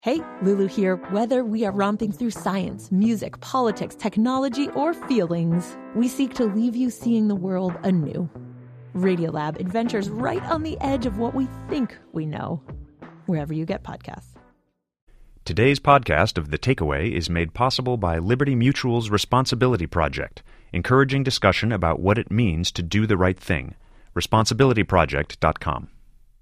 Hey, Lulu here. Whether we are romping through science, music, politics, technology, or feelings, we seek to leave you seeing the world anew. Radiolab adventures right on the edge of what we think we know, wherever you get podcasts. Today's podcast of The Takeaway is made possible by Liberty Mutual's Responsibility Project, encouraging discussion about what it means to do the right thing. ResponsibilityProject.com.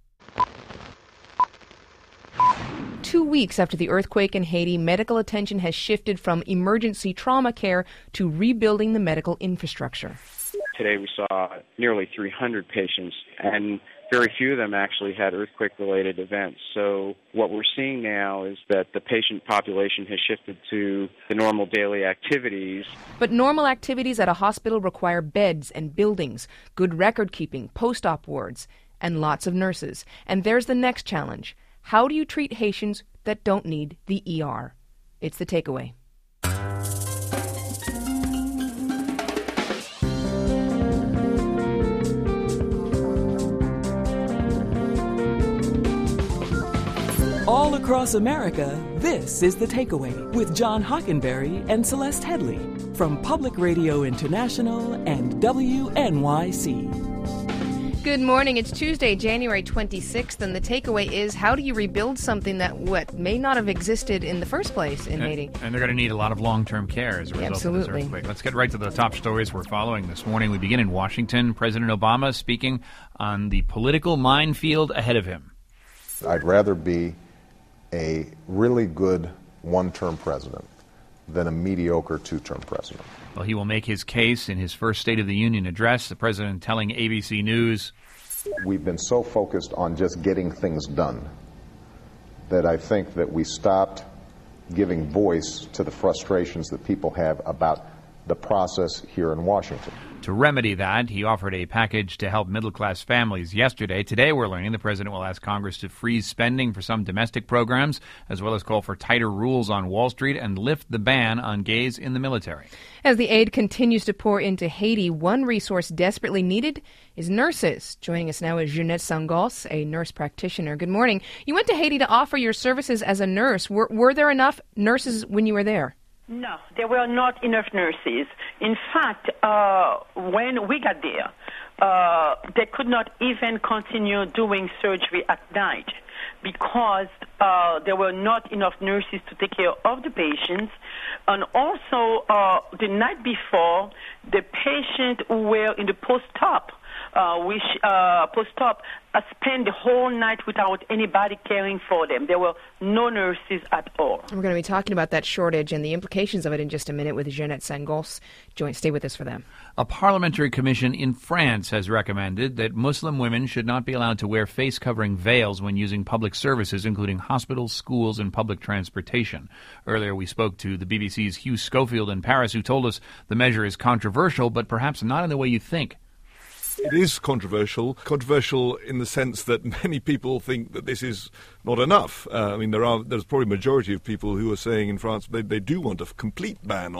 2 weeks after the earthquake in Haiti, medical attention has shifted from emergency trauma care to rebuilding the medical infrastructure. Today we saw nearly 300 patients, and very few of them actually had earthquake-related events. So what we're seeing now is that the patient population has shifted to the normal daily activities. But normal activities at a hospital require beds and buildings, good record-keeping, post-op wards, and lots of nurses. And there's the next challenge. How do you treat Haitians that don't need the ER? It's The Takeaway. All across America, this is The Takeaway with John Hockenberry and Celeste Headley from Public Radio International and WNYC. Good morning. It's Tuesday, January 26th, and the takeaway is, how do you rebuild something that may not have existed in the first place in Haiti? And they're going to need a lot of long-term care as a result of this earthquake. Let's get right to the top stories we're following this morning. We begin in Washington. President Obama speaking on the political minefield ahead of him. I'd rather be a really good one-term president than a mediocre two-term president. Well, he will make his case in his first State of the Union address, the president telling ABC News. We've been so focused on just getting things done that I think that we stopped giving voice to the frustrations that people have about the process here in Washington. To remedy that, he offered a package to help middle-class families yesterday. Today, we're learning the president will ask Congress to freeze spending for some domestic programs, as well as call for tighter rules on Wall Street and lift the ban on gays in the military. As the aid continues to pour into Haiti, one resource desperately needed is nurses. Joining us now is Jeanette Sangos, a nurse practitioner. Good morning. You went to Haiti to offer your services as a nurse. Were there enough nurses when you were there? No, there were not enough nurses. In fact, when we got there, they could not even continue doing surgery at night because there were not enough nurses to take care of the patients. And also, the night before, the patients who were in the post-op, post-op spent the whole night without anybody caring for them. There were no nurses at all. We're going to be talking about that shortage and the implications of it in just a minute with Jeanette Sangos. Stay with us for them. A parliamentary commission in France has recommended that Muslim women should not be allowed to wear face-covering veils when using public services, including hospitals, schools, and public transportation. Earlier, we spoke to the BBC's Hugh Schofield in Paris, who told us the measure is controversial, but perhaps not in the way you think. It is controversial in the sense that many people think that this is not enough. There's probably a majority of people who are saying in France they do want a complete ban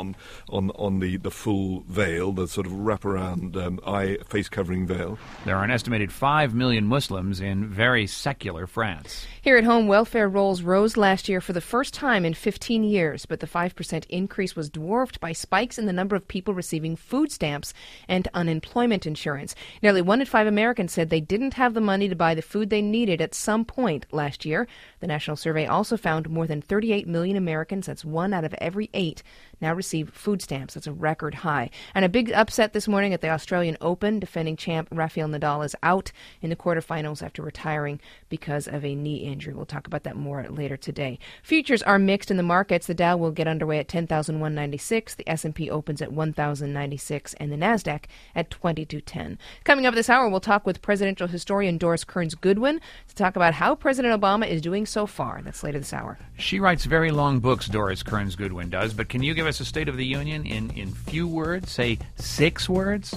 on the full veil, the sort of wraparound face covering veil. There are an estimated 5 million Muslims in very secular France. Here at home, welfare rolls rose last year for the first time in 15 years, but the 5% increase was dwarfed by spikes in the number of people receiving food stamps and unemployment insurance. Nearly 1 in 5 Americans said they didn't have the money to buy the food they needed at some point last year. The national survey also found more than 38 million Americans, that's 1 out of every 8, now receive food stamps. That's a record high. And a big upset this morning at the Australian Open. Defending champ Rafael Nadal is out in the quarterfinals after retiring because of a knee injury. We'll talk about that more later today. Futures are mixed in the markets. The Dow will get underway at 10,196. The S&P opens at 1,096, and the Nasdaq at 2210. Coming up this hour, we'll talk with presidential historian Doris Kearns Goodwin to talk about how President Obama is doing so far. That's later this hour. She writes very long books, Doris Kearns Goodwin does, but can you give us a State of the Union in few words, say 6 words?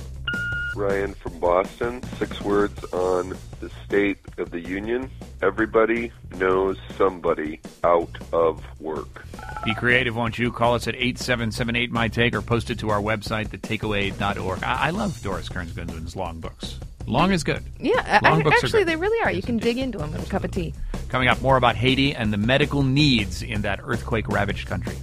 Ryan from Boston, 6 words on the State of the Union. Everybody knows somebody out of work. Be creative, won't you? Call us at 877-8MY-TAKE or post it to our website, thetakeaway.org. I love Doris Kearns Goodwin's long books. Long is good. Yeah, long books actually, are good. they really are. Yes, you can dig into them with a cup of tea. Coming up, more about Haiti and the medical needs in that earthquake-ravaged country.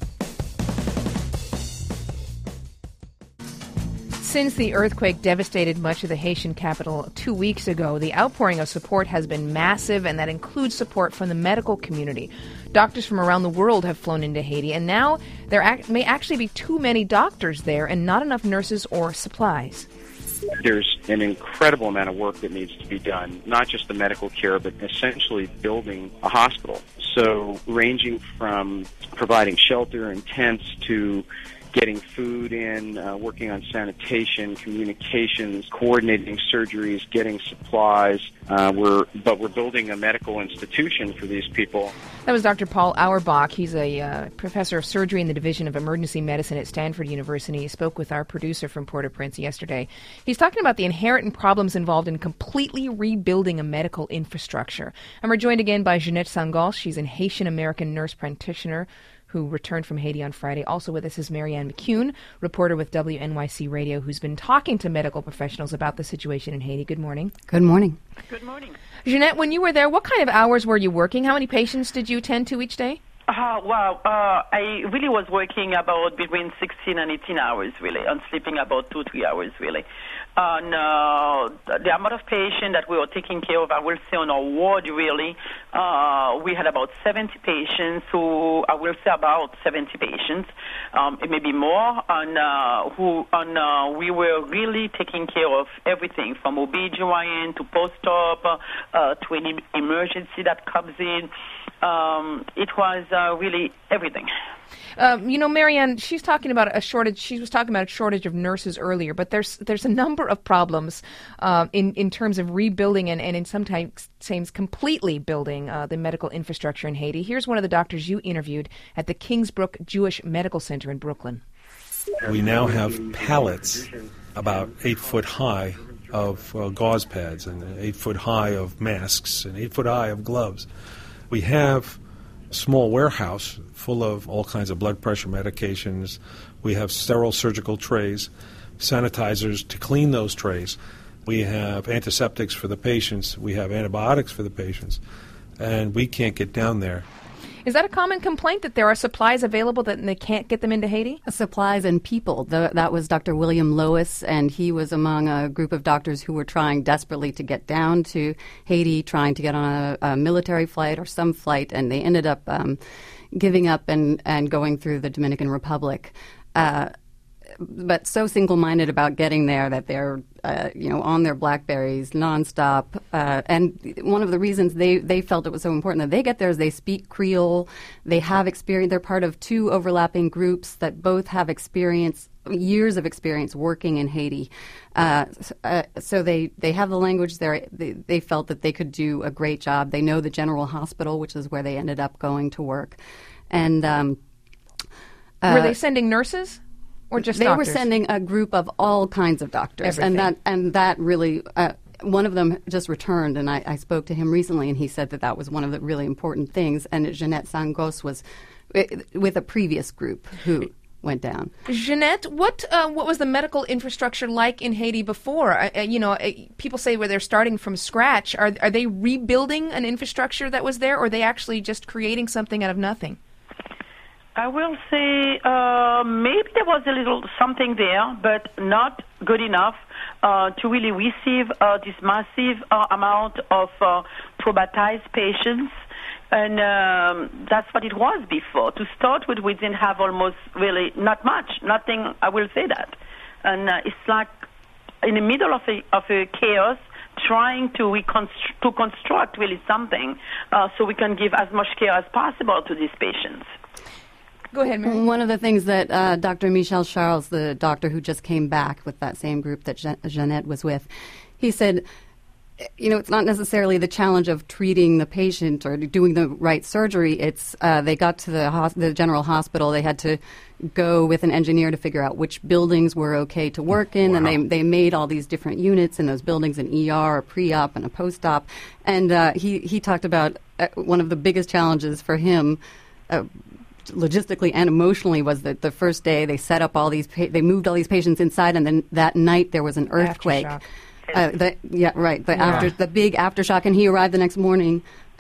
Since the earthquake devastated much of the Haitian capital 2 weeks ago, the outpouring of support has been massive, and that includes support from the medical community. Doctors from around the world have flown into Haiti, and now there may actually be too many doctors there and not enough nurses or supplies. There's an incredible amount of work that needs to be done, not just the medical care, but essentially building a hospital. So ranging from providing shelter and tents to getting food in, working on sanitation, communications, coordinating surgeries, getting supplies. We're building a medical institution for these people. That was Dr. Paul Auerbach. He's a professor of surgery in the Division of Emergency Medicine at Stanford University. He spoke with our producer from Port-au-Prince yesterday. He's talking about the inherent problems involved in completely rebuilding a medical infrastructure. And we're joined again by Jeanette Sangos. She's a Haitian-American nurse practitioner who returned from Haiti on Friday. Also with us is Marianne McCune, reporter with WNYC Radio, who's been talking to medical professionals about the situation in Haiti. Good morning. Good morning. Good morning. Jeanette, when you were there, what kind of hours were you working? How many patients did you attend to each day? I really was working about between 16 and 18 hours, really, and sleeping about 2-3 hours, really. And the amount of patients that we were taking care of, I will say, on our ward, really, we had about 70 patients, I will say about 70 patients, it may be more, and we were really taking care of everything from OB/GYN to post-op to any emergency that comes in. It was really everything. Marianne, she's talking about a shortage. She was talking about a shortage of nurses earlier, but there's a number of problems in terms of rebuilding and in sometimes completely building the medical infrastructure in Haiti. Here's one of the doctors you interviewed at the Kingsbrook Jewish Medical Center in Brooklyn. We now have pallets about 8 foot high of gauze pads and 8 foot high of masks and 8 foot high of gloves. We have a small warehouse full of all kinds of blood pressure medications. We have sterile surgical trays, sanitizers to clean those trays. We have antiseptics for the patients. We have antibiotics for the patients. And we can't get down there. Is that a common complaint, that there are supplies available that they can't get them into Haiti? Supplies and people. That was Dr. William Lois, and he was among a group of doctors who were trying desperately to get down to Haiti, trying to get on a military flight or some flight, and they ended up giving up and going through the Dominican Republic. But so single-minded about getting there that they're, on their BlackBerries nonstop. And one of the reasons they felt it was so important that they get there is they speak Creole. They have experience. They're part of 2 overlapping groups that both have years of experience working in Haiti. So they have the language there. They felt that they could do a great job. They know the General Hospital, which is where they ended up going to work. And were they sending nurses? Or just they doctors? were sending a group of all kinds of doctors. Everything. And that really, one of them just returned, and I spoke to him recently, and he said that was one of the really important things. And Jeanette Sangos was with a previous group who went down. Jeanette, what was the medical infrastructure like in Haiti before? People say where they're starting from scratch. Are they rebuilding an infrastructure that was there, or are they actually just creating something out of nothing? I will say maybe there was a little something there, but not good enough to really receive this massive amount of traumatized patients. And that's what it was before. To start with, we didn't have almost really not much, nothing, I will say that. And it's like in the middle of a chaos, trying to construct really something so we can give as much care as possible to these patients. Go ahead, Mary. One of the things that Dr. Michel Charles, the doctor who just came back with that same group that Jeanette was with, he said, it's not necessarily the challenge of treating the patient or doing the right surgery. It's they got to the general hospital. They had to go with an engineer to figure out which buildings were okay to work in, wow. And they made all these different units in those buildings, an ER, a pre-op, and a post-op. And he talked about one of the biggest challenges for him, logistically and emotionally, was that the first day they set up all these, they moved all these patients inside, and then that night there was an earthquake. Aftershock. The big aftershock, and he arrived the next morning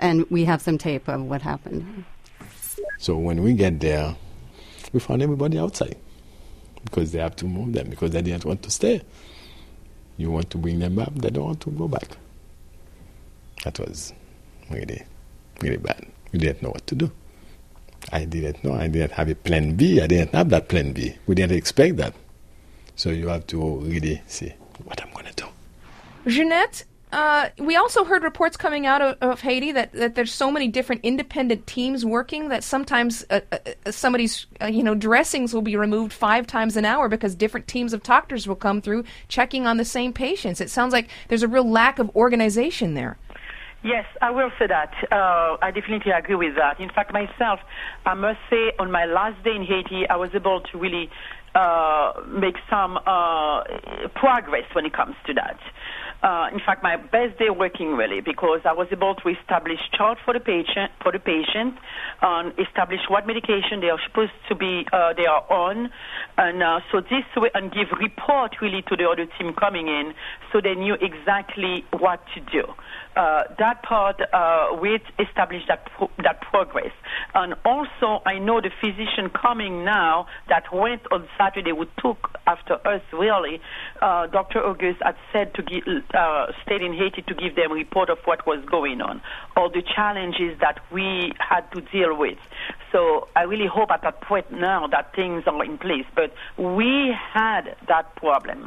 And we have some tape of what happened. So when we get there, we found everybody outside because they have to move them because they didn't want to stay. You want to bring them back, they don't want to go back. That was really, really bad. We didn't know what to do. I didn't know. I didn't have a plan B. I didn't have that plan B. We didn't expect that. So you have to really see what I'm going to do. Jeanette, we also heard reports coming out of Haiti that there's so many different independent teams working that sometimes somebody's dressings will be removed 5 times an hour because different teams of doctors will come through checking on the same patients. It sounds like there's a real lack of organization there. Yes, I will say that. I definitely agree with that. In fact, myself, I must say, on my last day in Haiti, I was able to really make some progress when it comes to that. In fact, my best day working really, because I was able to establish chart for the patient, establish what medication they are supposed to be they are on, and so this way, and give report really to the other team coming in, so they knew exactly what to do. That part we established that progress, and also I know the physician coming now that went on Saturday who took after us really. Dr. August had said to give. Stayed in Haiti to give them a report of what was going on, all the challenges that we had to deal with. So I really hope at that point now that things are in place. But we had that problem.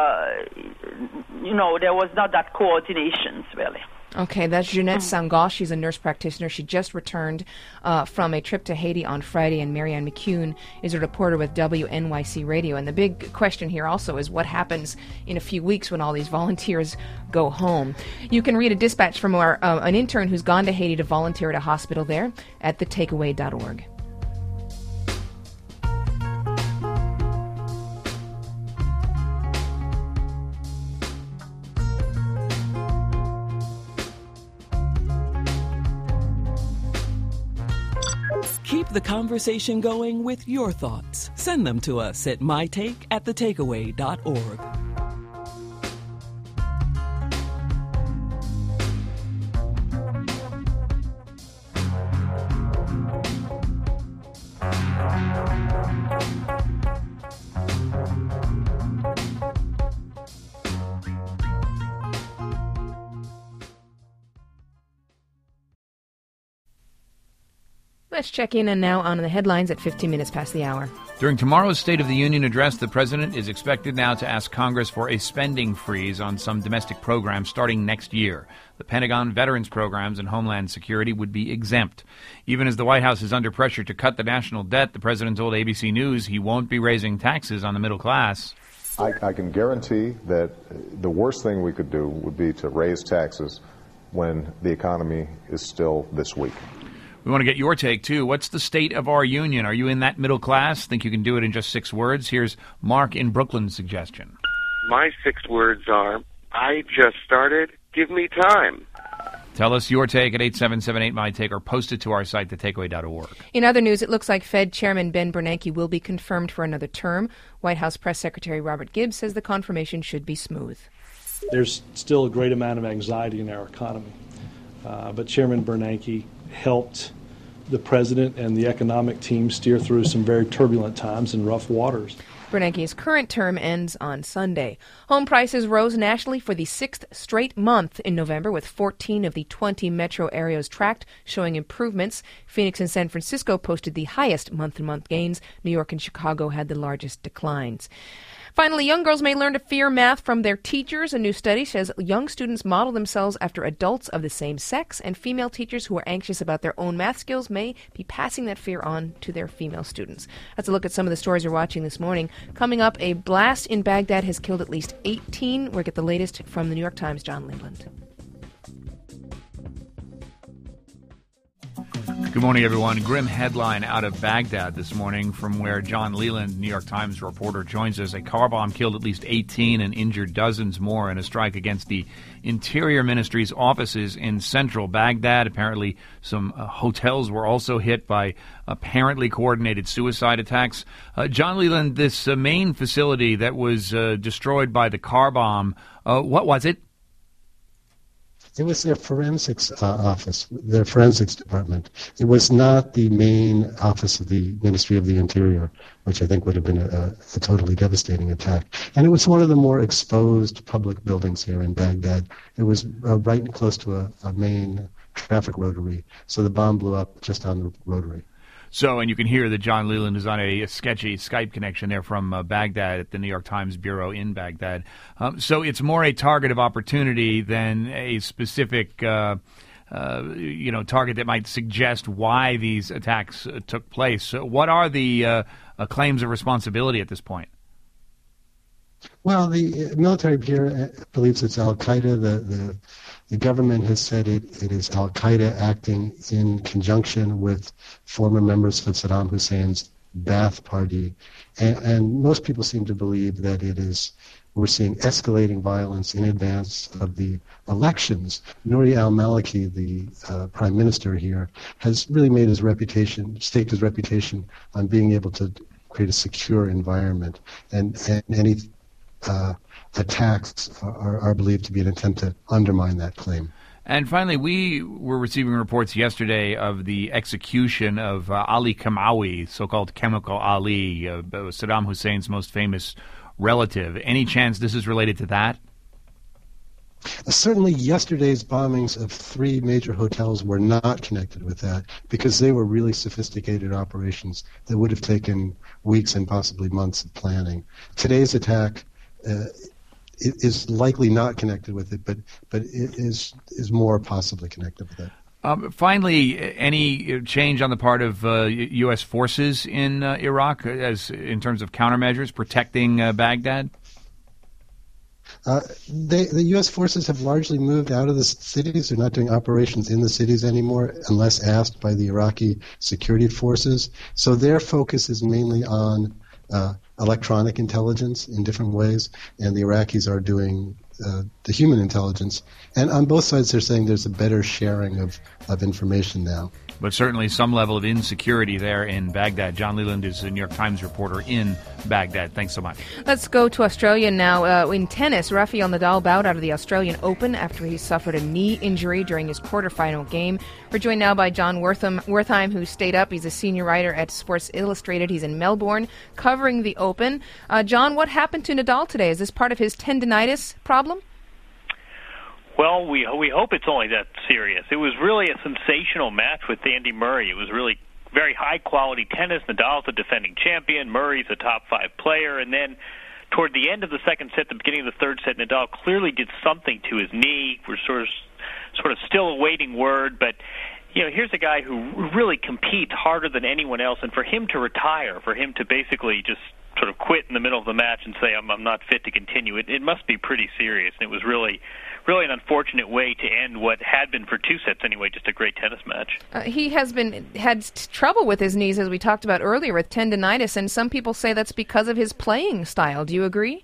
There was not that coordination, really. Okay, that's Jeanette Sangal. She's a nurse practitioner. She just returned from a trip to Haiti on Friday, and Marianne McCune is a reporter with WNYC Radio. And the big question here also is what happens in a few weeks when all these volunteers go home. You can read a dispatch from an intern who's gone to Haiti to volunteer at a hospital there at thetakeaway.org. Keep the conversation going with your thoughts. Send them to us at mytake@thetakeaway.org. Let's check in and now on the headlines at 15 minutes past the hour. During tomorrow's State of the Union address, the president is expected now to ask Congress for a spending freeze on some domestic programs starting next year. The Pentagon, veterans programs, and Homeland Security would be exempt. Even as the White House is under pressure to cut the national debt, the president told ABC News he won't be raising taxes on the middle class. I can guarantee that the worst thing we could do would be to raise taxes when the economy is still this weak. We want to get your take, too. What's the state of our union? Are you in that middle class? Think you can do it in just 6 words? Here's Mark in Brooklyn's suggestion. My 6 words are, I just started, give me time. Tell us your take at 877-8MY-TAKE or post it to our site, thetakeaway.org. In other news, it looks like Fed Chairman Ben Bernanke will be confirmed for another term. White House Press Secretary Robert Gibbs says the confirmation should be smooth. There's still a great amount of anxiety in our economy, but Chairman Bernanke helped the president and the economic team steer through some very turbulent times and rough waters. Bernanke's current term ends on Sunday. Home prices rose nationally for the 6th straight month in November, with 14 of the 20 metro areas tracked showing improvements. Phoenix and San Francisco posted the highest month-to-month gains. New York and Chicago had the largest declines. Finally, young girls may learn to fear math from their teachers. A new study says young students model themselves after adults of the same sex, and female teachers who are anxious about their own math skills may be passing that fear on to their female students. That's a look at some of the stories you're watching this morning. Coming up, a blast in Baghdad has killed at least 18. We'll get the latest from the New York Times' John Leland. Good morning, everyone. Grim headline out of Baghdad this morning from where John Leland, New York Times reporter, joins us. A car bomb killed at least 18 and injured dozens more in a strike against the Interior Ministry's offices in central Baghdad. Apparently, some hotels were also hit by apparently coordinated suicide attacks. John Leland, this main facility that was destroyed by the car bomb, what was it? It was their forensics office, their forensics department. It was not the main office of the Ministry of the Interior, which I think would have been a totally devastating attack. And it was one of the more exposed public buildings here in Baghdad. It was right close to a main traffic rotary, so the bomb blew up just on the rotary. So, and you can hear that John Leland is on a sketchy Skype connection there from Baghdad at the New York Times bureau in Baghdad. So it's more a target of opportunity than a specific, target that might suggest why these attacks took place. So what are the claims of responsibility at this point? Well, the military here believes it's al-Qaeda. The government has said it is al-Qaeda acting in conjunction with former members of Saddam Hussein's Ba'ath Party. And most people seem to believe that we're seeing escalating violence in advance of the elections. Nouri al-Maliki, the prime minister here, has really staked his reputation on being able to create a secure environment. And any attacks are believed to be an attempt to undermine that claim. And finally, we were receiving reports yesterday of the execution of Ali Kamawi, so-called Chemical Ali, Saddam Hussein's most famous relative. Any chance this is related to that? Certainly yesterday's bombings of 3 major hotels were not connected with that because they were really sophisticated operations that would have taken weeks and possibly months of planning. Today's attack is likely not connected with it, but it is more possibly connected with it. Finally, any change on the part of U.S. forces in Iraq as in terms of countermeasures protecting Baghdad? The U.S. forces have largely moved out of the cities. They're not doing operations in the cities anymore unless asked by the Iraqi security forces. So their focus is mainly on electronic intelligence in different ways, and the Iraqis are doing the human intelligence. And on both sides, they're saying there's a better sharing of information now. But certainly some level of insecurity there in Baghdad. John Leland is a New York Times reporter in Baghdad. Thanks so much. Let's go to Australia now. In tennis, Rafael Nadal bowed out of the Australian Open after he suffered a knee injury during his quarterfinal game. We're joined now by John Wertheim, who stayed up. He's a senior writer at Sports Illustrated. He's in Melbourne covering the Open. John, what happened to Nadal today? Is this part of his tendinitis problem? Well, we hope it's only that serious. It was really a sensational match with Andy Murray. It was really very high-quality tennis. Nadal's the defending champion. Murray's a top-5 player. And then toward the end of the second set, the beginning of the third set, Nadal clearly did something to his knee. We're sort of still awaiting word. But, here's a guy who really competes harder than anyone else. And for him to retire, for him to basically just sort of quit in the middle of the match and say, I'm not fit to continue, it must be pretty serious. And it was really an unfortunate way to end what had been, for 2 sets anyway, just a great tennis match. He has had trouble with his knees, as we talked about earlier, with tendinitis, and some people say that's because of his playing style. Do you agree?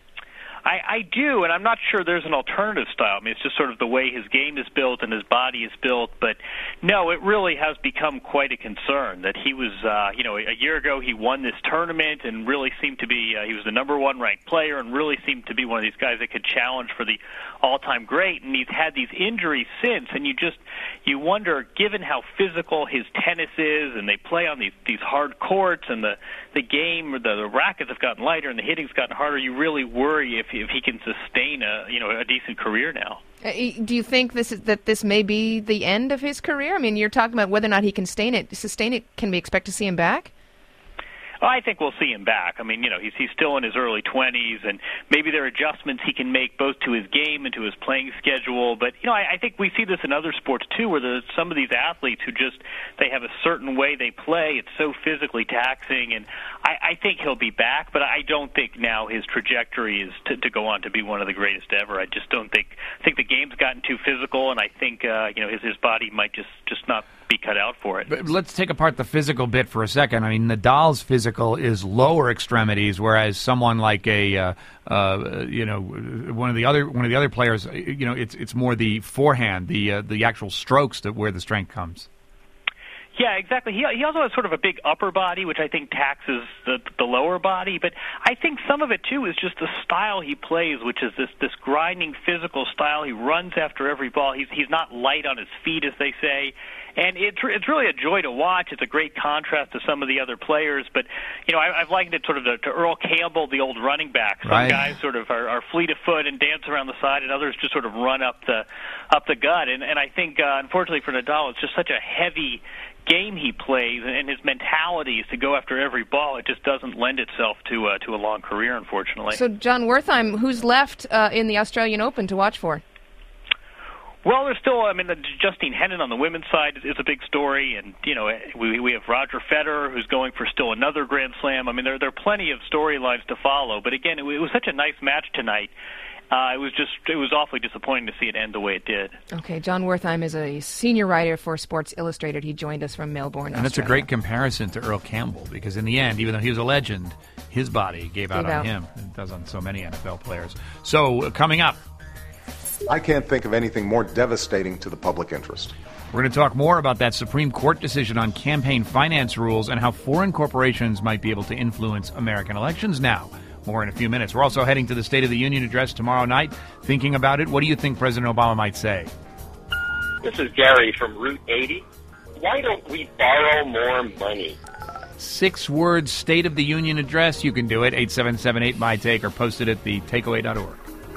I do, and I'm not sure there's an alternative style. I mean, it's just sort of the way his game is built and his body is built. But, no, it really has become quite a concern that he was, a year ago he won this tournament and really seemed to be, he was the number 1 ranked player and really seemed to be one of these guys that could challenge for the all-time great. And he's had these injuries since, and you wonder, given how physical his tennis is, and they play on these hard courts, and the game, the rackets have gotten lighter and the hitting's gotten harder, you really worry if he can sustain a decent career now. Do you think this may be the end of his career? I mean, you're talking about whether or not he can sustain it. Can we expect to see him back? I think we'll see him back. I mean, he's still in his early 20s, and maybe there are adjustments he can make both to his game and to his playing schedule. But, I think we see this in other sports, too, where there's some of these athletes who they have a certain way they play. It's so physically taxing, and I think he'll be back, but I don't think now his trajectory is to go on to be one of the greatest ever. I just don't think. I think the game's gotten too physical, and I think, his body might just not be cut out for it. But let's take apart the physical bit for a second. I mean, Nadal's physical is lower extremities, whereas someone like one of the other players, it's more the forehand, the actual strokes where the strength comes. Yeah, exactly. He also has sort of a big upper body, which I think taxes the lower body. But I think some of it, too, is just the style he plays, which is this grinding physical style. He runs after every ball. He's not light on his feet, as they say. And it's really a joy to watch. It's a great contrast to some of the other players. But, you know, I've likened it sort of to Earl Campbell, the old running back. Some guys sort of are fleet of foot and dance around the side, and others just sort of run up the gut. And I think, unfortunately for Nadal, it's just such a heavy game he plays, and his mentality is to go after every ball. It just doesn't lend itself to a long career, unfortunately. So, John Wertheim, who's left in the Australian Open to watch for? Well, there's still, Justine Henin on the women's side is a big story, and, you know, we have Roger Federer, who's going for still another Grand Slam. I mean, there are plenty of storylines to follow, but again, it was such a nice match tonight. It was awfully disappointing to see it end the way it did. Okay, John Wertheim is a senior writer for Sports Illustrated. He joined us from Melbourne, and that's a great comparison to Earl Campbell, because in the end, even though he was a legend, his body gave out on him. It does on so many NFL players. So, coming up, I can't think of anything more devastating to the public interest. We're going to talk more about that Supreme Court decision on campaign finance rules and how foreign corporations might be able to influence American elections now. More in a few minutes. We're also heading to the State of the Union address tomorrow night. Thinking about it, what do you think President Obama might say? This is Gary from Route 80. Why don't we borrow more money? 6-word State of the Union address. You can do it, 877-8MyTake, or post it at thetakeaway.org.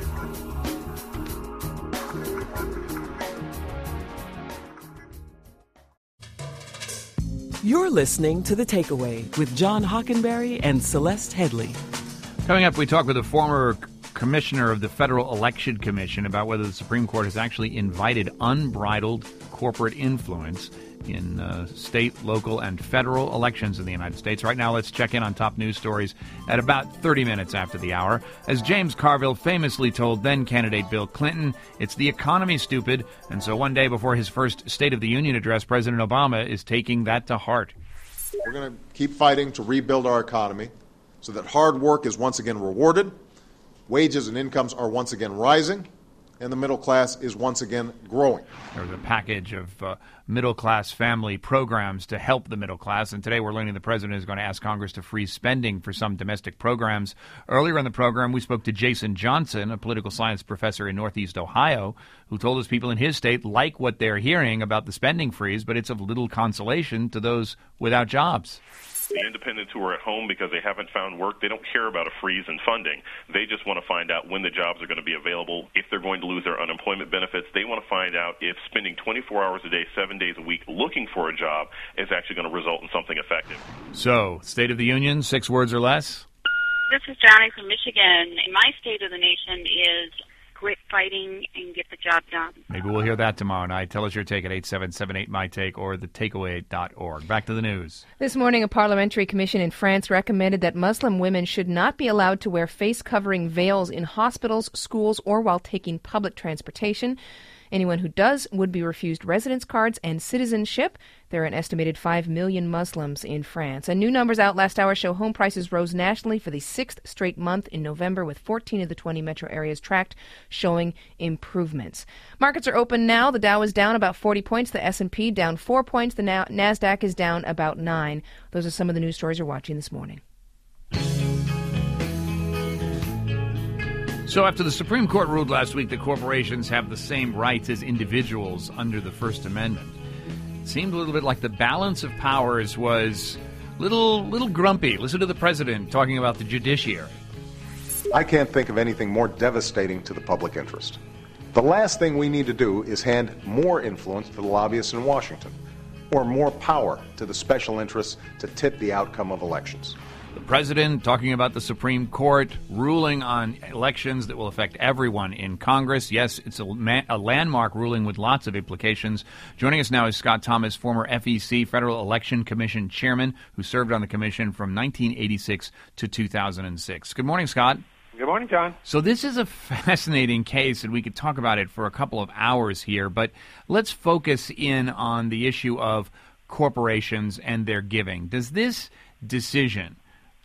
You're listening to The Takeaway with John Hockenberry and Celeste Headley. Coming up, we talk with a former commissioner of the Federal Election Commission about whether the Supreme Court has actually invited unbridled corporate influence in state, local, and federal elections in the United States. Right now, let's check in on top news stories at about 30 minutes after the hour. As James Carville famously told then-candidate Bill Clinton, it's the economy, stupid. And so one day before his first State of the Union address, President Obama is taking that to heart. We're going to keep fighting to rebuild our economy so that hard work is once again rewarded, wages and incomes are once again rising, and the middle class is once again growing. There's a package of middle-class family programs to help the middle class, and today we're learning the president is going to ask Congress to freeze spending for some domestic programs. Earlier in the program, we spoke to Jason Johnson, a political science professor in Northeast Ohio, who told us people in his state like what they're hearing about the spending freeze, but it's of little consolation to those without jobs. The independents who are at home because they haven't found work, they don't care about a freeze in funding. They just want to find out when the jobs are going to be available, if they're going to lose their unemployment benefits. They want to find out if spending 24 hours a day, 7 days a week looking for a job is actually going to result in something effective. So, State of the Union, 6 words or less? This is Johnny from Michigan. My State of the Nation is quit fighting and get the job done. Maybe we'll hear that tomorrow night. Tell us your take at 877-8MyTake or thetakeaway.org. Back to the news. This morning, a parliamentary commission in France recommended that Muslim women should not be allowed to wear face-covering veils in hospitals, schools, or while taking public transportation. Anyone who does would be refused residence cards and citizenship. There are an estimated 5 million Muslims in France. And new numbers out last hour show home prices rose nationally for the 6th straight month in November, with 14 of the 20 metro areas tracked showing improvements. Markets are open now. The Dow is down about 40 points. The S&P down 4 points. The NASDAQ is down about 9. Those are some of the news stories you're watching this morning. So after the Supreme Court ruled last week that corporations have the same rights as individuals under the First Amendment, it seemed a little bit like the balance of powers was little grumpy. Listen to the president talking about the judiciary. I can't think of anything more devastating to the public interest. The last thing we need to do is hand more influence to the lobbyists in Washington, or more power to the special interests to tip the outcome of elections. The president talking about the Supreme Court ruling on elections that will affect everyone in Congress. Yes, it's a landmark ruling with lots of implications. Joining us now is Scott Thomas, former FEC, Federal Election Commission chairman, who served on the commission from 1986 to 2006. Good morning, Scott. Good morning, John. So this is a fascinating case, and we could talk about it for a couple of hours here, but let's focus in on the issue of corporations and their giving. Does this decision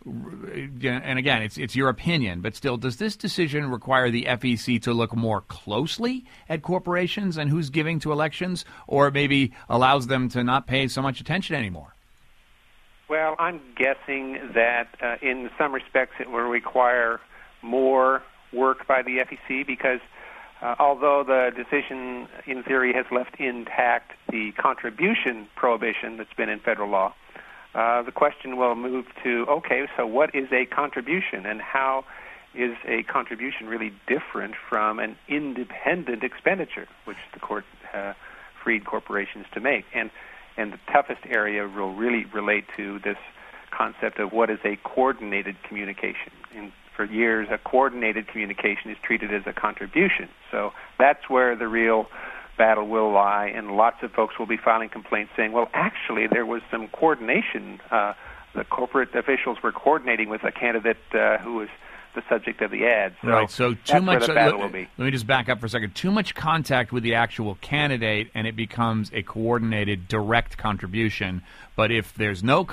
and again, it's your opinion, but still, does this decision require the FEC to look more closely at corporations and who's giving to elections, or maybe allows them to not pay so much attention anymore? Well, I'm guessing that in some respects it will require more work by the FEC because although the decision in theory has left intact the contribution prohibition that's been in federal law, the question will move to, okay, so what is a contribution and how is a contribution really different from an independent expenditure, which the court freed corporations to make? And the toughest area will really relate to this concept of what is a coordinated communication. And for years, a coordinated communication is treated as a contribution. So that's where the real battle will lie, and lots of folks will be filing complaints saying, well, actually, there was some coordination. The corporate officials were coordinating with a candidate who was the subject of the ad. So right, so too much. Where the battle will be. Let me just back up for a second. Too much contact with the actual candidate, and it becomes a coordinated, direct contribution. But if there's no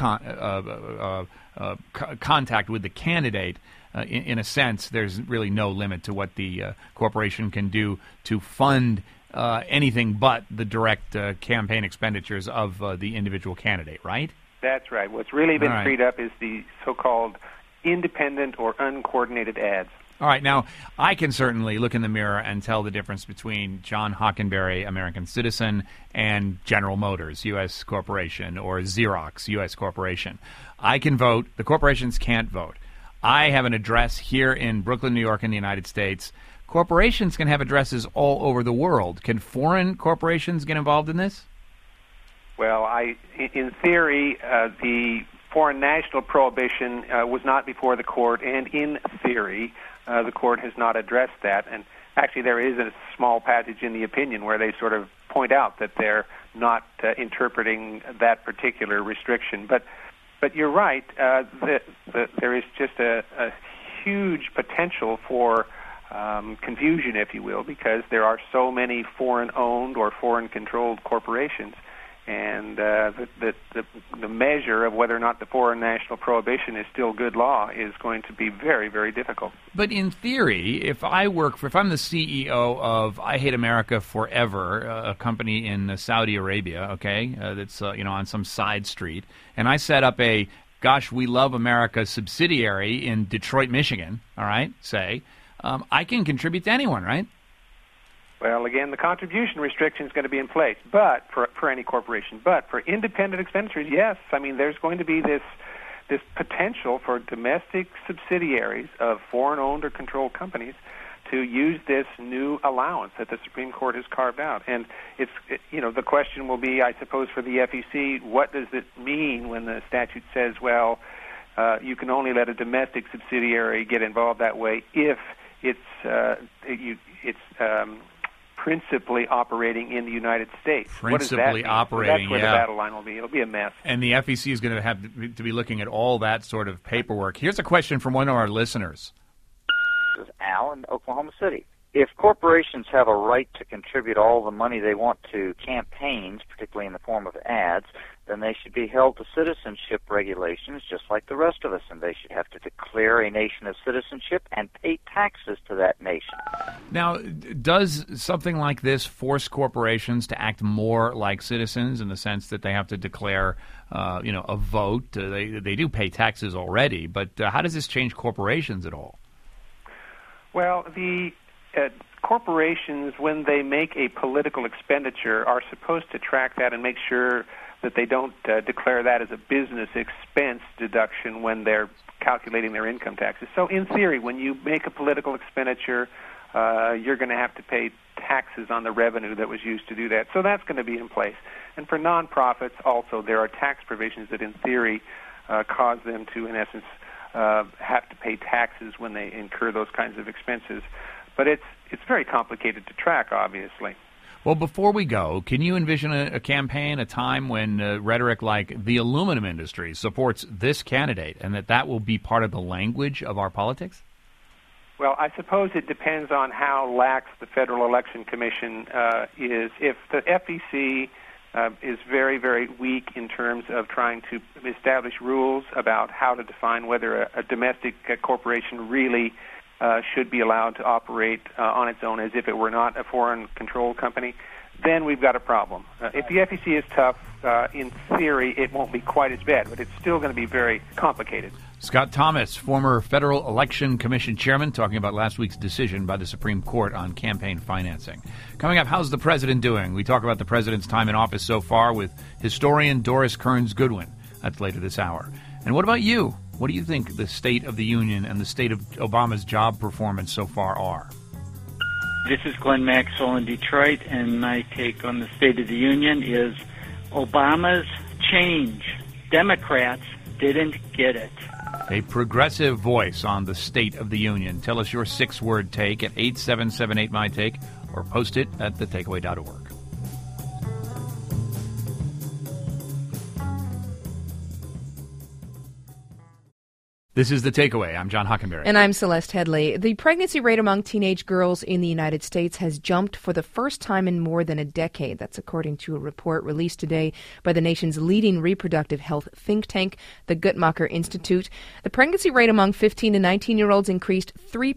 contact with the candidate, in a sense, there's really no limit to what the corporation can do to fund anything but the direct campaign expenditures of the individual candidate, right? That's right. What's really been All right. freed up is the so-called independent or uncoordinated ads. All right. Now, I can certainly look in the mirror and tell the difference between John Hockenberry, American citizen, and General Motors, U.S. corporation, or Xerox, U.S. corporation. I can vote. The corporations can't vote. I have an address here in Brooklyn, New York, in the United States. Corporations can have addresses all over the world. Can foreign corporations get involved in this? Well, in theory, the foreign national prohibition was not before the court, and in theory, the court has not addressed that. And actually, there is a small passage in the opinion where they sort of point out that they're not interpreting that particular restriction. But you're right. There is just a huge potential for confusion, if you will, because there are so many foreign-owned or foreign-controlled corporations. And the measure of whether or not the foreign national prohibition is still good law is going to be very, very difficult. But in theory, if I'm the CEO of I Hate America Forever, a company in Saudi Arabia, okay, that's on some side street, and I set up a Gosh We Love America subsidiary in Detroit, Michigan, all right, say, I can contribute to anyone, right? Well, again, the contribution restriction is going to be in place, but for any corporation. But for independent expenditures, yes. I mean, there's going to be this potential for domestic subsidiaries of foreign-owned or controlled companies to use this new allowance that the Supreme Court has carved out. And the question will be, I suppose, for the FEC, what does it mean when the statute says, well, you can only let a domestic subsidiary get involved that way if it's principally operating in the United States. What does that mean? Operating, well, that's where the battle line will be. It'll be a mess. And the FEC is going to have to be looking at all that sort of paperwork. Here's a question from one of our listeners. This is Al in Oklahoma City. If corporations have a right to contribute all the money they want to campaigns, particularly in the form of ads, then they should be held to citizenship regulations just like the rest of us, and they should have to declare a nation of citizenship and pay taxes to that nation. Now, does something like this force corporations to act more like citizens in the sense that they have to declare, a vote? They do pay taxes already, but how does this change corporations at all? Well, the corporations, when they make a political expenditure, are supposed to track that and make sure that they don't declare that as a business expense deduction when they're calculating their income taxes. So in theory, when you make a political expenditure, you're going to have to pay taxes on the revenue that was used to do that. So that's going to be in place. And for nonprofits also, there are tax provisions that in theory cause them to, in essence, have to pay taxes when they incur those kinds of expenses. But it's very complicated to track, obviously. Well, before we go, can you envision a campaign, a time when rhetoric like the aluminum industry supports this candidate and that will be part of the language of our politics? Well, I suppose it depends on how lax the Federal Election Commission is. If the FEC is very, very weak in terms of trying to establish rules about how to define whether a domestic corporation really should be allowed to operate on its own as if it were not a foreign-controlled company. Then we've got a problem. If the FEC is tough, in theory, it won't be quite as bad, but it's still going to be very complicated. Scott Thomas, former Federal Election Commission chairman, talking about last week's decision by the Supreme Court on campaign financing. Coming up, how's the president doing? We talk about the president's time in office so far with historian Doris Kearns Goodwin. That's later this hour. And what about you? What do you think the state of the union and the state of Obama's job performance so far are? This is Glenn Maxwell in Detroit, and my take on the State of the Union is Obama's change. Democrats didn't get it. A progressive voice on the State of the Union. Tell us your 6-word take at 877-8MY-TAKE or post it at thetakeaway.org. This is The Takeaway. I'm John Hockenberry. And I'm Celeste Headley. The pregnancy rate among teenage girls in the United States has jumped for the first time in more than a decade. That's according to a report released today by the nation's leading reproductive health think tank, the Guttmacher Institute. The pregnancy rate among 15 to 19-year-olds increased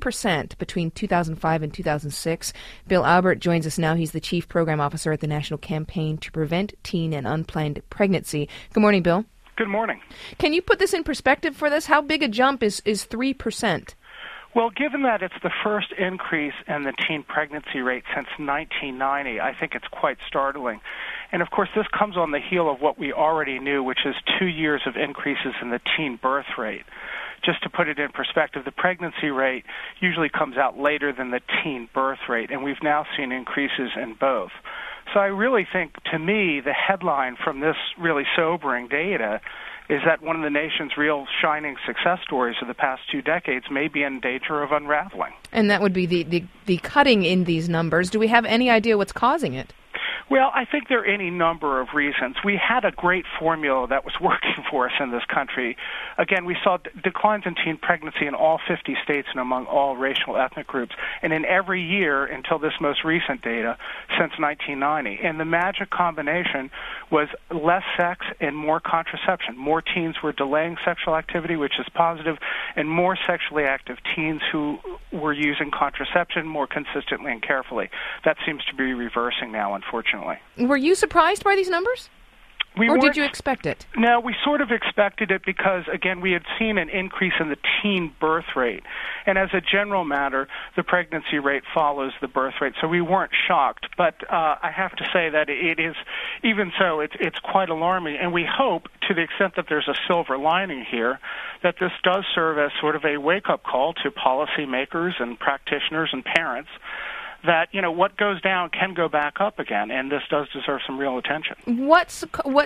3% between 2005 and 2006. Bill Albert joins us now. He's the chief program officer at the National Campaign to Prevent Teen and Unplanned Pregnancy. Good morning, Bill. Good morning. Can you put this in perspective for us? How big a jump is 3%? Well, given that it's the first increase in the teen pregnancy rate since 1990, I think it's quite startling. And, of course, this comes on the heel of what we already knew, which is 2 years of increases in the teen birth rate. Just to put it in perspective, the pregnancy rate usually comes out later than the teen birth rate, and we've now seen increases in both. So I really think, to me, the headline from this really sobering data is that one of the nation's real shining success stories of the past 2 decades may be in danger of unraveling. And that would be the cutting in these numbers. Do we have any idea what's causing it? Well, I think there are any number of reasons. We had a great formula that was working for us in this country. Again, we saw declines in teen pregnancy in all 50 states and among all racial ethnic groups, and in every year until this most recent data since 1990. And the magic combination was less sex and more contraception. More teens were delaying sexual activity, which is positive, and more sexually active teens who were using contraception more consistently and carefully. That seems to be reversing now, unfortunately. Were you surprised by these numbers? Or did you expect it? No, we sort of expected it because, again, we had seen an increase in the teen birth rate. And as a general matter, the pregnancy rate follows the birth rate, so we weren't shocked. But I have to say that it is, even so, it's quite alarming. And we hope, to the extent that there's a silver lining here, that this does serve as sort of a wake-up call to policymakers and practitioners and parents that, you know, what goes down can go back up again, and this does deserve some real attention. Let's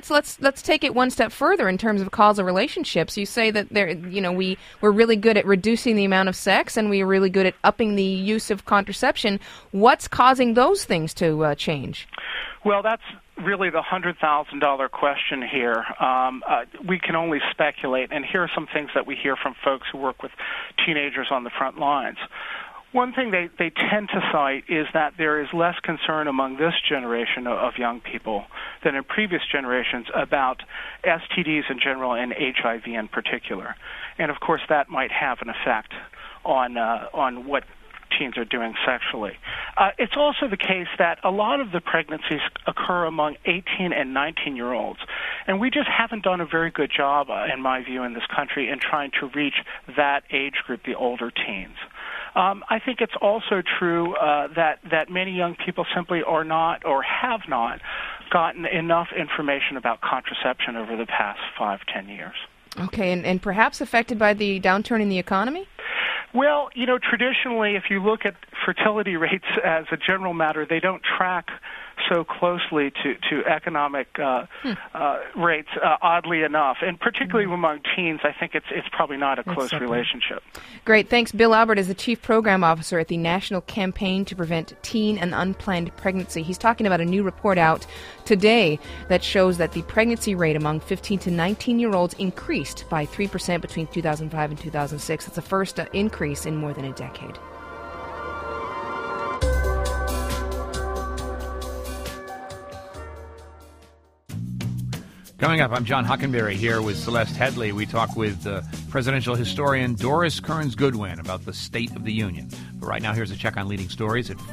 take it one step further in terms of causal relationships. You say that we're really good at reducing the amount of sex, and we're really good at upping the use of contraception. What's causing those things to change? Well, that's really the $100,000 question here. We can only speculate, and here are some things that we hear from folks who work with teenagers on the front lines. One thing they tend to cite is that there is less concern among this generation of young people than in previous generations about STDs in general and HIV in particular. And, of course, that might have an effect on what teens are doing sexually. It's also the case that a lot of the pregnancies occur among 18 and 19-year-olds, and we just haven't done a very good job, in my view, in this country in trying to reach that age group, the older teens. I think it's also true that many young people simply are not or have not gotten enough information about contraception over the past 5-10 years. Okay, and perhaps affected by the downturn in the economy? Well, you know, traditionally, if you look at fertility rates as a general matter, they don't track so closely to economic rates, oddly enough. And particularly among teens, I think it's probably not a close relationship. Great. Thanks. Bill Albert is the Chief Program Officer at the National Campaign to Prevent Teen and Unplanned Pregnancy. He's talking about a new report out today that shows that the pregnancy rate among 15 to 19-year-olds increased by 3% between 2005 and 2006. It's the first increase in more than a decade. Coming up, I'm John Hockenberry here with Celeste Headley. We talk with presidential historian Doris Kearns Goodwin about the State of the Union. But right now, here's a check on leading stories at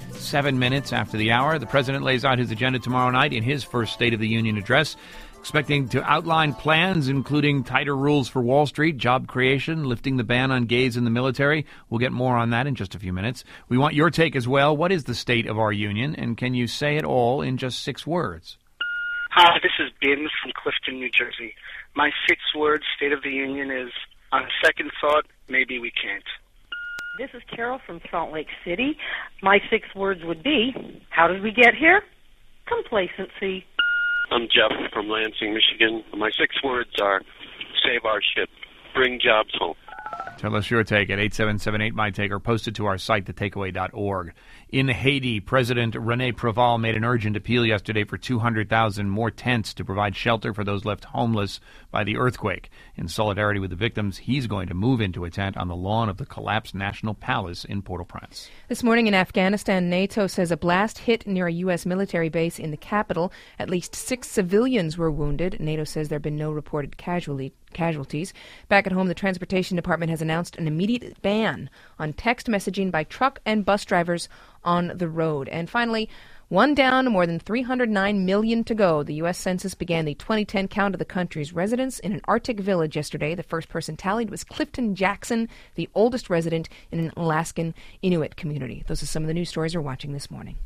47 minutes after the hour. The president lays out his agenda tomorrow night in his first State of the Union address, expecting to outline plans including tighter rules for Wall Street, job creation, lifting the ban on gays in the military. We'll get more on that in just a few minutes. We want your take as well. What is the state of our union, and can you say it all in just 6 words? Hi, this is Ben from Clifton, New Jersey. My 6-word State of the Union is, on second thought, maybe we can't. This is Carol from Salt Lake City. My 6 words would be, how did we get here? Complacency. I'm Jeff from Lansing, Michigan. My 6 words are, save our ship, bring jobs home. Tell us your take at 877-8MY-TAKE or post it to our site, thetakeaway.org. In Haiti, President René Préval made an urgent appeal yesterday for 200,000 more tents to provide shelter for those left homeless by the earthquake. In solidarity with the victims, he's going to move into a tent on the lawn of the collapsed National Palace in Port-au-Prince. This morning in Afghanistan, NATO says a blast hit near a U.S. military base in the capital. At least 6 civilians were wounded. NATO says there have been no reported casualties. Back at home, the Transportation Department has announced an immediate ban on text messaging by truck and bus drivers on the road. And finally, 1 down, more than 309 million to go. The U.S. Census began the 2010 count of the country's residents in an Arctic village yesterday. The first person tallied was Clifton Jackson, the oldest resident in an Alaskan Inuit community. Those are some of the news stories we're watching this morning.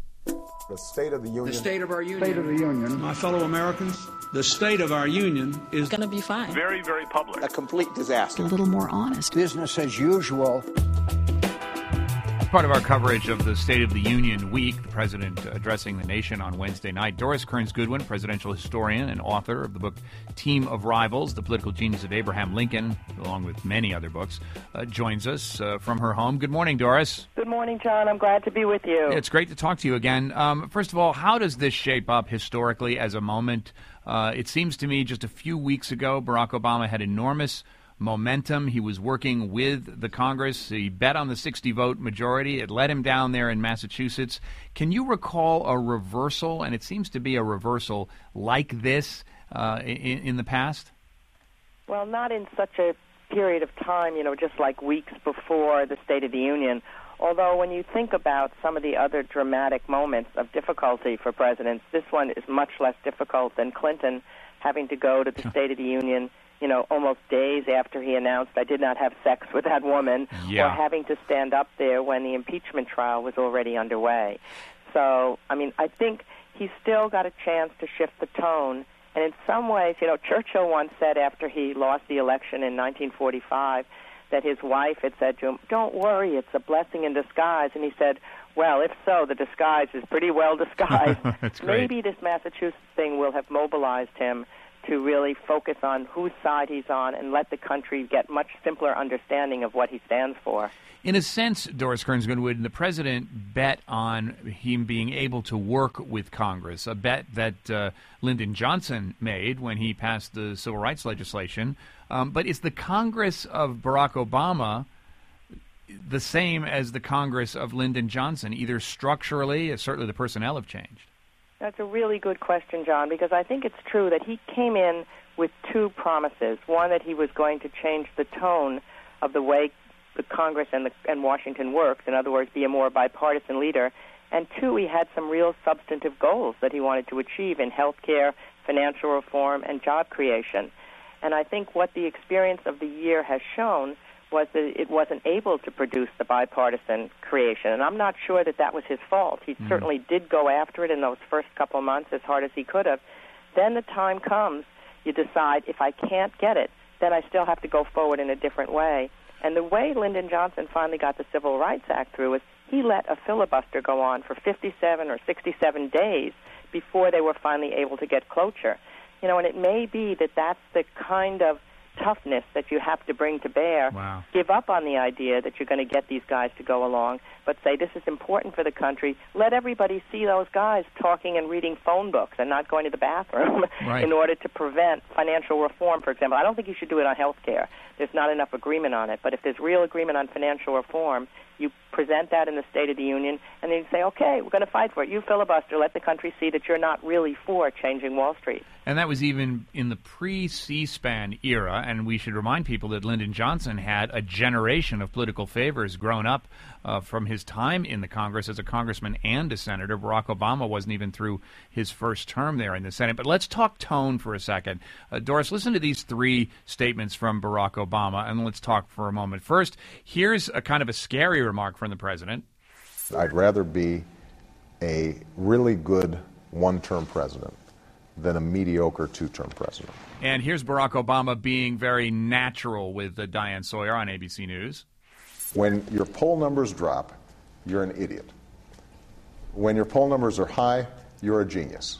The State of the Union. The State of our Union. State of the Union. My fellow Americans, the state of our union is going to be fine. Very, very public. A complete disaster. A little more honest. Business as usual. Part of our coverage of the State of the Union week, the president addressing the nation on Wednesday night. Doris Kearns Goodwin, presidential historian and author of the book Team of Rivals, The Political Genius of Abraham Lincoln, along with many other books, joins us from her home. Good morning, Doris. Good morning, John. I'm glad to be with you. It's great to talk to you again. First of all, how does this shape up historically as a moment? It seems to me just a few weeks ago, Barack Obama had enormous momentum. He was working with the Congress. He bet on the 60-vote majority. It led him down there in Massachusetts. Can you recall a reversal, and it seems to be a reversal like this in the past? Well, not in such a period of time, just like weeks before the State of the Union. Although when you think about some of the other dramatic moments of difficulty for presidents, this one is much less difficult than Clinton having to go to the State of the Union almost days after he announced I did not have sex with that woman, or having to stand up there when the impeachment trial was already underway. So, I think he's still got a chance to shift the tone. And in some ways, Churchill once said after he lost the election in 1945 that his wife had said to him, "Don't worry, it's a blessing in disguise." And he said, well, if so, the disguise is pretty well disguised. That's great. Maybe this Massachusetts thing will have mobilized him to really focus on whose side he's on and let the country get much simpler understanding of what he stands for. In a sense, Doris Kearns Goodwin, the president bet on him being able to work with Congress, a bet that Lyndon Johnson made when he passed the civil rights legislation. But is the Congress of Barack Obama the same as the Congress of Lyndon Johnson, either structurally, certainly the personnel have changed? That's a really good question, John, because I think it's true that he came in with 2 promises. One, that he was going to change the tone of the way the Congress and Washington works, in other words, be a more bipartisan leader. And 2, he had some real substantive goals that he wanted to achieve in health care, financial reform, and job creation. And I think what the experience of the year has shown was that it wasn't able to produce the bipartisan creation. And I'm not sure that that was his fault. He certainly did go after it in those first couple of months as hard as he could have. Then the time comes, you decide, if I can't get it, then I still have to go forward in a different way. And the way Lyndon Johnson finally got the Civil Rights Act through is he let a filibuster go on for 57 or 67 days before they were finally able to get cloture. And it may be that that's the kind of toughness that you have to bring to bear. Wow. Give up on the idea that you're going to get these guys to go along, but say this is important for the country. Let everybody see those guys talking and reading phone books and not going to the bathroom in order to prevent financial reform, for example. I don't think you should do it on health care. There's not enough agreement on it. But if there's real agreement on financial reform, you present that in the State of the Union, and then you say, okay, we're going to fight for it. You filibuster. Let the country see that you're not really for changing Wall Street. And that was even in the pre-C-SPAN era, and we should remind people that Lyndon Johnson had a generation of political favors grown up from his time in the Congress as a congressman and a senator. Barack Obama wasn't even through his first term there in the Senate. But let's talk tone for a second. Doris, listen to these three statements from Barack Obama, and let's talk for a moment. First, here's a kind of a scary remark from the president. I'd rather be a really good one-term president than a mediocre two-term president. And here's Barack Obama being very natural with Diane Sawyer on ABC News. When your poll numbers drop, you're an idiot. When your poll numbers are high, you're a genius.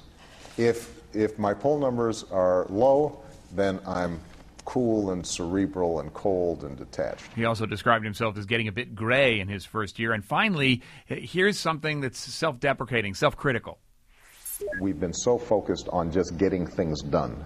If my poll numbers are low, then I'm cool and cerebral and cold and detached. He also described himself as getting a bit gray in his first year. And finally, here's something that's self-deprecating, self-critical. We've been so focused on just getting things done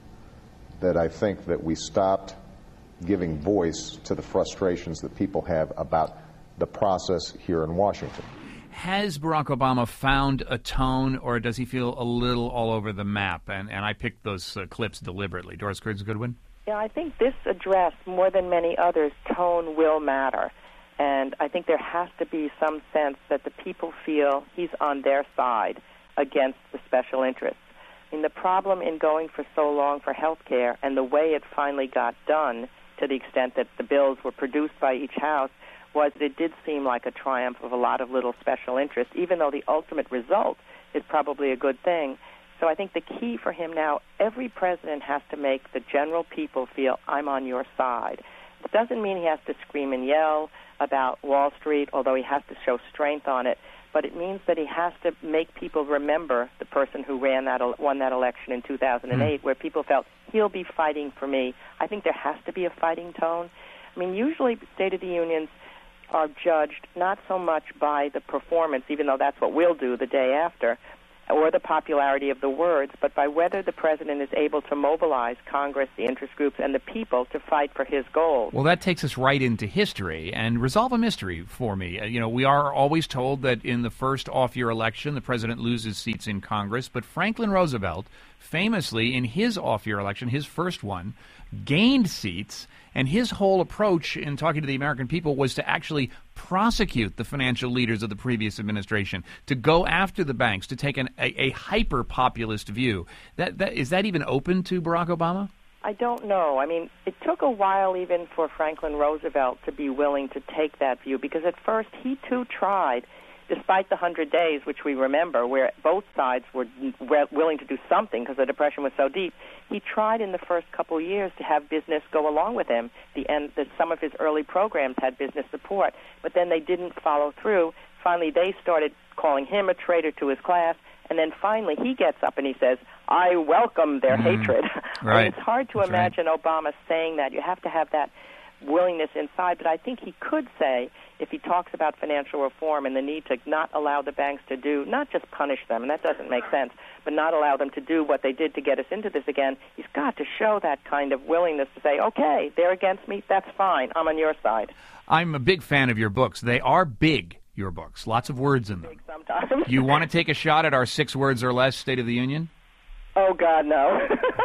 that I think that we stopped giving voice to the frustrations that people have about the process here in Washington. Has Barack Obama found a tone, or does he feel a little all over the map? And I picked those clips deliberately. Doris Kearns Goodwin? Yeah, I think this address, more than many others, tone will matter. And I think there has to be some sense that the people feel he's on their side against the special interests. I mean, the problem in going for so long for health care and the way it finally got done, to the extent that the bills were produced by each house, was that it did seem like a triumph of a lot of little special interests, even though the ultimate result is probably a good thing. So I think the key for him now, every president has to make the general people feel, I'm on your side. It doesn't mean he has to scream and yell about Wall Street, although he has to show strength on it, but it means that he has to make people remember the person who won that election in 2008, where people felt, he'll be fighting for me. I think there has to be a fighting tone. I mean, usually State of the Unions are judged not so much by the performance, even though that's what we'll do the day after, or the popularity of the words, but by whether the president is able to mobilize Congress, the interest groups, and the people to fight for his goals. Well, that takes us right into history, and resolve a mystery for me. We are always told that in the first off-year election, the president loses seats in Congress, but Franklin Roosevelt, famously, in his off-year election, his first one, gained seats, and his whole approach in talking to the American people was to actually prosecute the financial leaders of the previous administration, to go after the banks, to take a hyper-populist view. Is that even open to Barack Obama? I don't know. I mean, it took a while even for Franklin Roosevelt to be willing to take that view, because at first he too tried, despite the 100 days, which we remember, where both sides were willing to do something because the Depression was so deep. He tried in the first couple of years to have business go along with him. Some of his early programs had business support, but then they didn't follow through. Finally, they started calling him a traitor to his class, and then finally he gets up and he says, I welcome their hatred. Right. I mean, it's hard to imagine Obama saying that. You have to have that willingness inside, but I think he could say, if he talks about financial reform and the need to not allow the banks to do, not just punish them, and that doesn't make sense, but not allow them to do what they did to get us into this again, he's got to show that kind of willingness to say, okay, they're against me, that's fine, I'm on your side. I'm a big fan of your books. They are big, your books. Lots of words in them. Big sometimes. You want to take a shot at our 6 words or less State of the Union? Oh, God, no.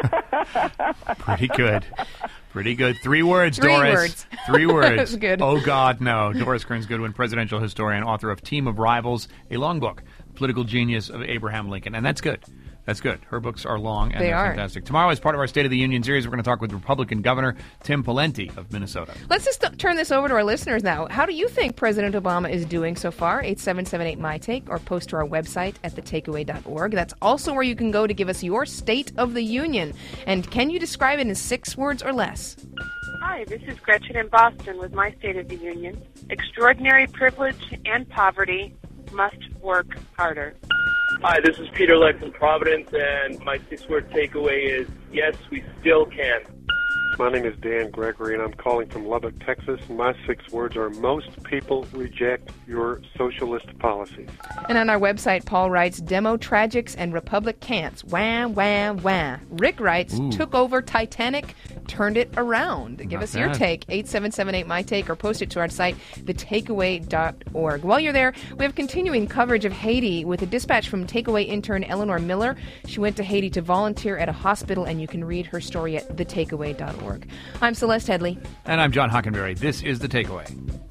Pretty good. Pretty good. 3 words, 3 Doris. words. 3 words. That's good. Oh, God, no. Doris Kearns Goodwin, presidential historian, author of Team of Rivals, a long book, Political Genius of Abraham Lincoln. And that's good. That's good. Her books are long and they're fantastic. Tomorrow, as part of our State of the Union series, we're going to talk with Republican Governor Tim Pawlenty of Minnesota. Let's just turn this over to our listeners now. How do you think President Obama is doing so far? 8778-MY-TAKE, or post to our website at thetakeaway.org. That's also where you can go to give us your State of the Union. And can you describe it in 6 words or less? Hi, this is Gretchen in Boston with my State of the Union. Extraordinary privilege and poverty must work harder. Hi, this is Peter Leck from Providence, and my 6-word takeaway is, yes, we still can. My name is Dan Gregory, and I'm calling from Lubbock, Texas. My 6 words are, most people reject your socialist policies. And on our website, Paul writes, Demo tragics and Republic can'ts. Wah, wah, wah. Rick writes, took over Titanic, turned it around. Give us your take, 877-8MY-TAKE, or post it to our site, thetakeaway.org. While you're there, we have continuing coverage of Haiti with a dispatch from Takeaway intern Eleanor Miller. She went to Haiti to volunteer at a hospital, and you can read her story at thetakeaway.org. I'm Celeste Headley. And I'm John Hockenberry. This is The Takeaway.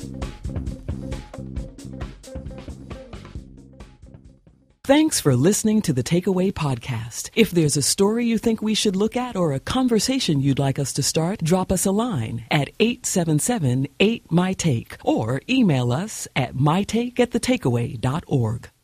Thanks for listening to the Takeaway podcast. If there's a story you think we should look at or a conversation you'd like us to start, drop us a line at 877-8MY-TAKE or email us at mytake@thetakeaway.org.